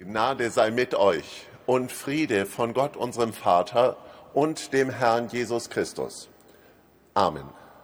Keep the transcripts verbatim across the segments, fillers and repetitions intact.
Gnade sei mit euch und Friede von Gott, unserem Vater und dem Herrn Jesus Christus. Amen.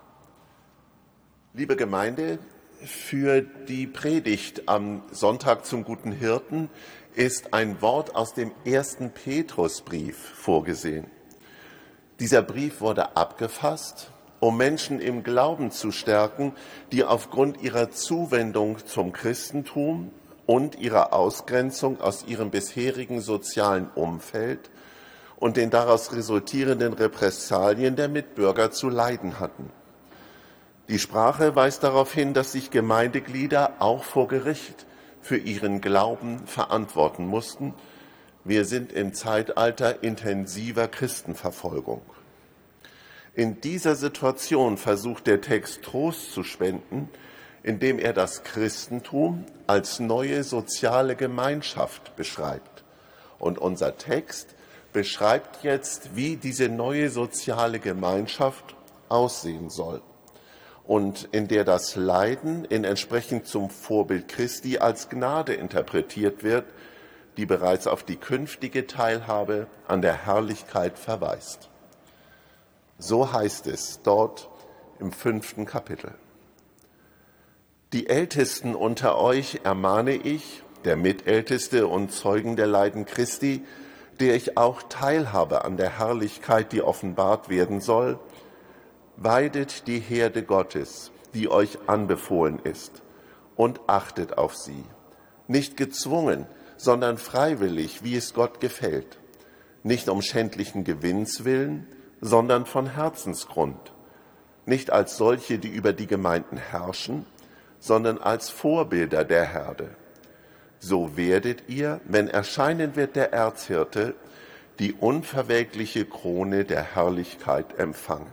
Liebe Gemeinde, für die Predigt am Sonntag zum Guten Hirten ist ein Wort aus dem ersten Petrusbrief vorgesehen. Dieser Brief wurde abgefasst, um Menschen im Glauben zu stärken, die aufgrund ihrer Zuwendung zum Christentum und ihrer Ausgrenzung aus ihrem bisherigen sozialen Umfeld und den daraus resultierenden Repressalien der Mitbürger zu leiden hatten. Die Sprache weist darauf hin, dass sich Gemeindeglieder auch vor Gericht für ihren Glauben verantworten mussten. Wir sind im Zeitalter intensiver Christenverfolgung. In dieser Situation versucht der Text Trost zu spenden, indem er das Christentum als neue soziale Gemeinschaft beschreibt. Und unser Text beschreibt jetzt, wie diese neue soziale Gemeinschaft aussehen soll und in der das Leiden in entsprechend zum Vorbild Christi als Gnade interpretiert wird, die bereits auf die künftige Teilhabe an der Herrlichkeit verweist. So heißt es dort im fünften Kapitel. Die Ältesten unter euch ermahne ich, der Mitälteste und Zeugen der Leiden Christi, der ich auch teilhabe an der Herrlichkeit, die offenbart werden soll, weidet die Herde Gottes, die euch anbefohlen ist, und achtet auf sie, nicht gezwungen, sondern freiwillig, wie es Gott gefällt, nicht um schändlichen Gewinns willen, sondern von Herzensgrund, nicht als solche, die über die Gemeinden herrschen, sondern als Vorbilder der Herde. So werdet ihr, wenn erscheinen wird der Erzhirte, die unverwelkliche Krone der Herrlichkeit empfangen.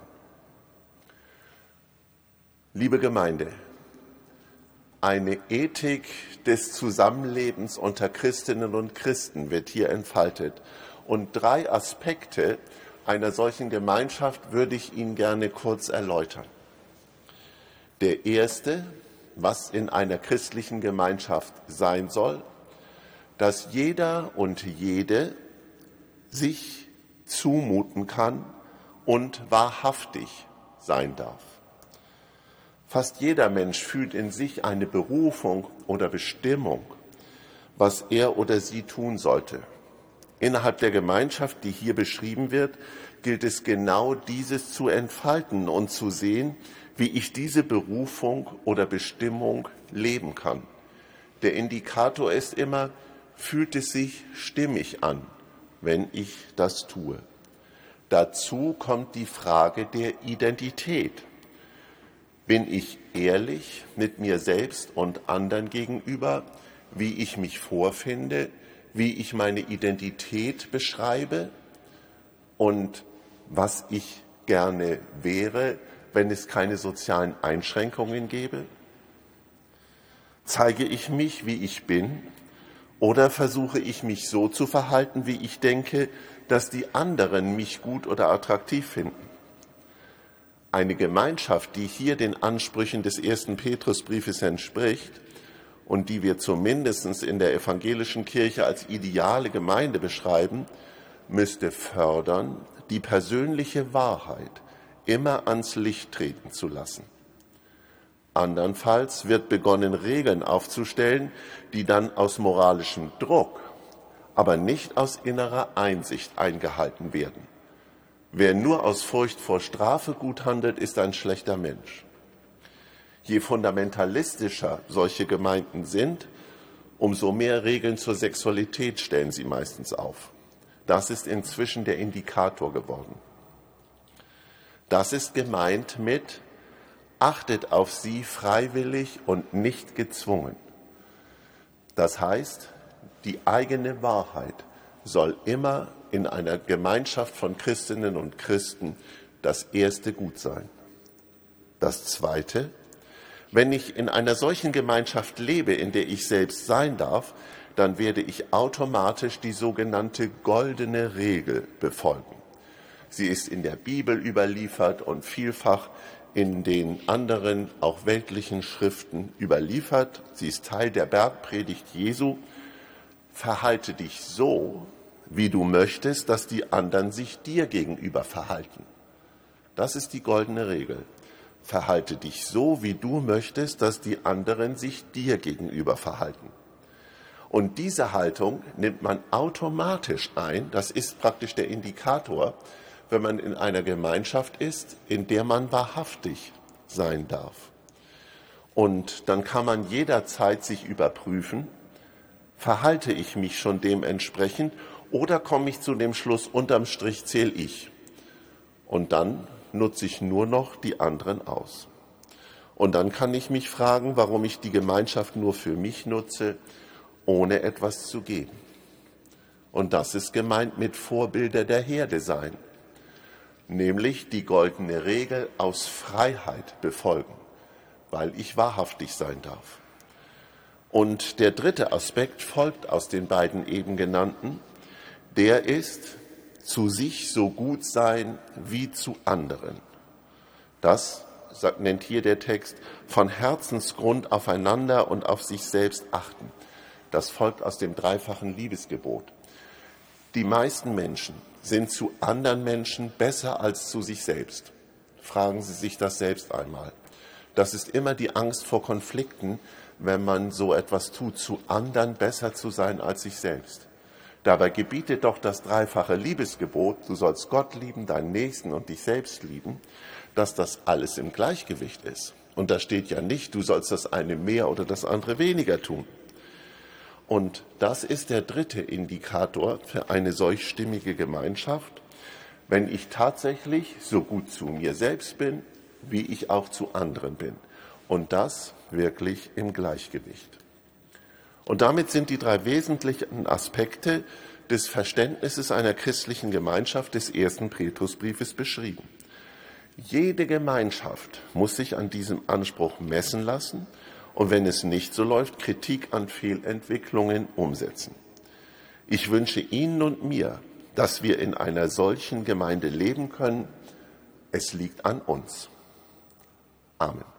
Liebe Gemeinde, eine Ethik des Zusammenlebens unter Christinnen und Christen wird hier entfaltet. Und drei Aspekte einer solchen Gemeinschaft würde ich Ihnen gerne kurz erläutern. Der erste, was in einer christlichen Gemeinschaft sein soll, dass jeder und jede sich zumuten kann und wahrhaftig sein darf. Fast jeder Mensch fühlt in sich eine Berufung oder Bestimmung, was er oder sie tun sollte. Innerhalb der Gemeinschaft, die hier beschrieben wird, gilt es genau dieses zu entfalten und zu sehen, wie ich diese Berufung oder Bestimmung leben kann. Der Indikator ist immer, fühlt es sich stimmig an, wenn ich das tue. Dazu kommt die Frage der Identität. Bin ich ehrlich mit mir selbst und anderen gegenüber, wie ich mich vorfinde, wie ich meine Identität beschreibe und was ich gerne wäre, wenn es keine sozialen Einschränkungen gäbe? Zeige ich mich, wie ich bin, oder versuche ich mich so zu verhalten, wie ich denke, dass die anderen mich gut oder attraktiv finden? Eine Gemeinschaft, die hier den Ansprüchen des ersten Petrusbriefes entspricht und die wir zumindest in der evangelischen Kirche als ideale Gemeinde beschreiben, müsste fördern, die persönliche Wahrheit immer ans Licht treten zu lassen. Andernfalls wird begonnen, Regeln aufzustellen, die dann aus moralischem Druck, aber nicht aus innerer Einsicht eingehalten werden. Wer nur aus Furcht vor Strafe gut handelt, ist ein schlechter Mensch. Je fundamentalistischer solche Gemeinden sind, umso mehr Regeln zur Sexualität stellen sie meistens auf. Das ist inzwischen der Indikator geworden. Das ist gemeint mit: achtet auf sie freiwillig und nicht gezwungen. Das heißt, die eigene Wahrheit soll immer in einer Gemeinschaft von Christinnen und Christen das erste Gut sein. Das zweite: Wenn ich in einer solchen Gemeinschaft lebe, in der ich selbst sein darf, dann werde ich automatisch die sogenannte goldene Regel befolgen. Sie ist in der Bibel überliefert und vielfach in den anderen, auch weltlichen Schriften überliefert. Sie ist Teil der Bergpredigt Jesu. verhalte dich so, wie du möchtest, dass die anderen sich dir gegenüber verhalten. Das ist die goldene Regel. Verhalte dich so, wie du möchtest, dass die anderen sich dir gegenüber verhalten. Und diese Haltung nimmt man automatisch ein. Das ist praktisch der Indikator, wenn man in einer Gemeinschaft ist, in der man wahrhaftig sein darf. Und dann kann man jederzeit sich überprüfen, verhalte ich mich schon dementsprechend oder komme ich zu dem Schluss, unterm Strich zähle ich. Und dann nutze ich nur noch die anderen aus. Und dann kann ich mich fragen, warum ich die Gemeinschaft nur für mich nutze, ohne etwas zu geben. Und das ist gemeint mit Vorbilder der Herde sein, nämlich die goldene Regel aus Freiheit befolgen, weil ich wahrhaftig sein darf. Und der dritte Aspekt folgt aus den beiden eben genannten, der ist, zu sich so gut sein wie zu anderen. Das sagt, nennt hier der Text, von Herzensgrund aufeinander und auf sich selbst achten. Das folgt aus dem dreifachen Liebesgebot. Die meisten Menschen sind zu anderen Menschen besser als zu sich selbst. Fragen Sie sich das selbst einmal. Das ist immer die Angst vor Konflikten, wenn man so etwas tut, zu anderen besser zu sein als sich selbst. Dabei gebietet doch das dreifache Liebesgebot, du sollst Gott lieben, deinen Nächsten und dich selbst lieben, dass das alles im Gleichgewicht ist. Und da steht ja nicht, du sollst das eine mehr oder das andere weniger tun. Und das ist der dritte Indikator für eine solch stimmige Gemeinschaft, wenn ich tatsächlich so gut zu mir selbst bin, wie ich auch zu anderen bin. Und das wirklich im Gleichgewicht. Und damit sind die drei wesentlichen Aspekte des Verständnisses einer christlichen Gemeinschaft des ersten Petrusbriefes beschrieben. Jede Gemeinschaft muss sich an diesem Anspruch messen lassen und wenn es nicht so läuft, Kritik an Fehlentwicklungen umsetzen. Ich wünsche Ihnen und mir, dass wir in einer solchen Gemeinde leben können. Es liegt an uns. Amen.